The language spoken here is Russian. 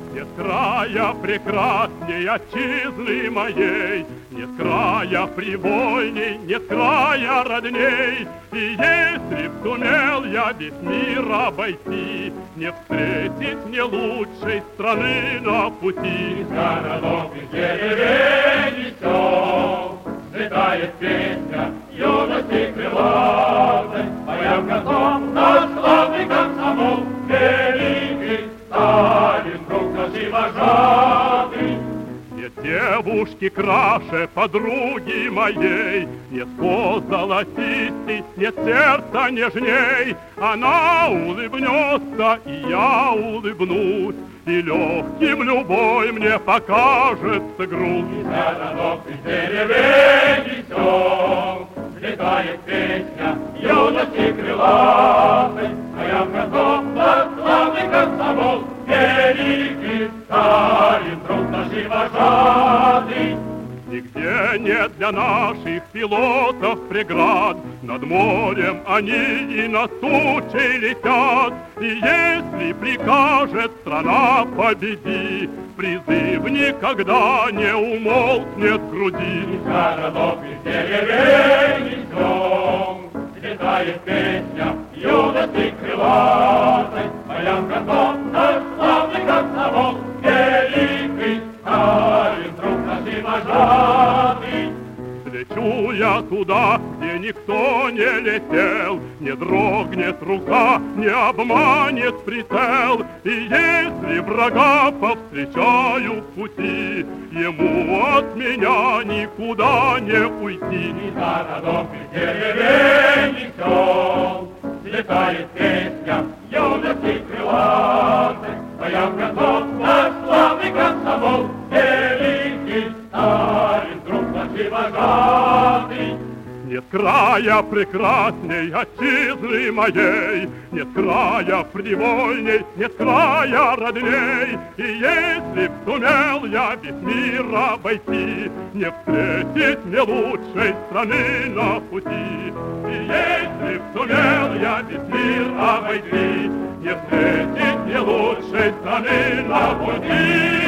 Нет края прекрасней отчизны моей, нет края привольней, нет края родней. И если б сумел я весь мир обойти, не встретить мне лучшей страны на пути. Из городов, из деревень и сел взлетает песня юности крылатой, поя концом наш славный комсомол, великий Сталин, друг наш и вожатый. Нет девушки краше подруги моей, нет коз золотистей, нет сердца нежней. Она улыбнется, и я улыбнусь, и легким любой мне покажется грудь. Из городов, из деревень и сел взлетает песня юности крылатой, поя концом наш славный комсомол, великий Сталин, друг наш и вожатый. Нигде нет для наших пилотов преград, над морем они и над тучей летят. И если прикажет страна победи, призыв никогда не умолкнет в груди. Из городов, из деревень и сел взлетает песня юности крылатой, поя концом наш славный комсомол, великий Сталин, друг наш и вожатый. Лечу я туда, где никто не летел, не дрогнет рука, не обманет прицел. И если врага повстречаю в пути, ему от меня никуда не уйти. Из городов, из деревень и сел взлетает песня юности крылатой, поя концом наш славный комсомол, великий Сталин, друг наш и вожатый. Нет края прекрасней отчизны моей, нет края привольней, нет края родней. И если б сумел я весь мир обойти, не встретить мне лучшей страны на пути. И если б сумел я весь мир обойти, не встретить мне лучшей страны на пути.